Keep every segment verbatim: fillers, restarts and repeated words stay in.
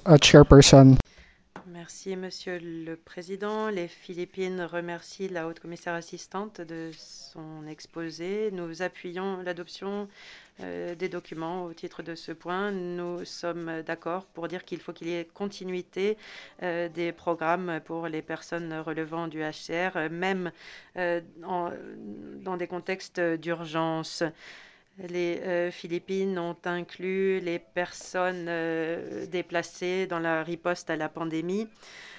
uh, Chairperson. Merci, Monsieur le Président. Les Philippines remercient la haute commissaire assistante de son exposé. Nous appuyons l'adoption euh, des documents au titre de ce point. Nous sommes d'accord pour dire qu'il faut qu'il y ait continuité euh, des programmes pour les personnes relevant du H C R, même euh, en- dans des contextes d'urgence. Les euh, Philippines ont inclus les personnes euh, déplacées dans la riposte à la pandémie.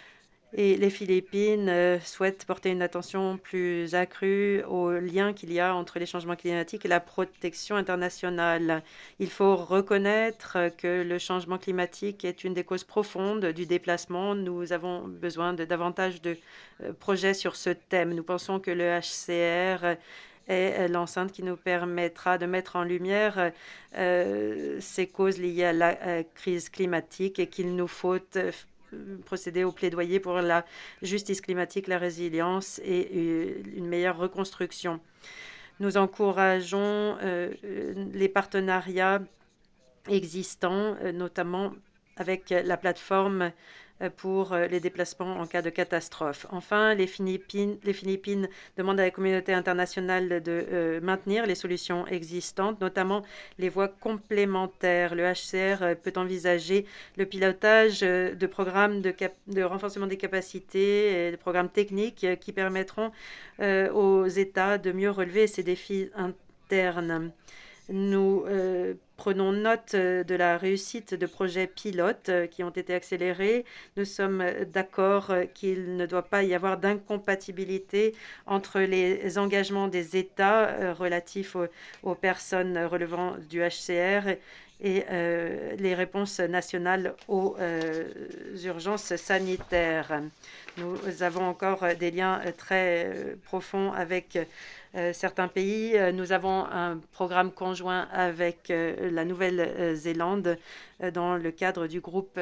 Et les Philippines euh, souhaitent porter une attention plus accrue au lien qu'il y a entre les changements climatiques et la protection internationale. Il faut reconnaître que le changement climatique est une des causes profondes du déplacement. Nous avons besoin de davantage de euh, projets sur ce thème. Nous pensons que le H C R est l'enceinte qui nous permettra de mettre en lumière euh, ces causes liées à la euh, crise climatique et qu'il nous faut euh, procéder au plaidoyer pour la justice climatique, la résilience et euh, une meilleure reconstruction. Nous encourageons euh, les partenariats existants, euh, notamment avec la plateforme euh, pour euh, les déplacements en cas de catastrophe. Enfin, les Philippines, les Philippines demandent à la communauté internationale de euh, maintenir les solutions existantes, notamment les voies complémentaires. Le H C R euh, peut envisager le pilotage euh, de programmes de, cap- de renforcement des capacités et de programmes techniques euh, qui permettront euh, aux États de mieux relever ces défis internes. Nous euh, prenons note euh, de la réussite de projets pilotes euh, qui ont été accélérés. Nous sommes euh, d'accord euh, qu'il ne doit pas y avoir d'incompatibilité entre les engagements des États euh, relatifs aux, aux personnes relevant du H C R et euh, les réponses nationales aux euh, urgences sanitaires. Nous avons encore des liens euh, très euh, profonds avec euh, certains pays. Euh, Nous avons un programme conjoint avec euh, la Nouvelle-Zélande euh, dans le cadre du groupe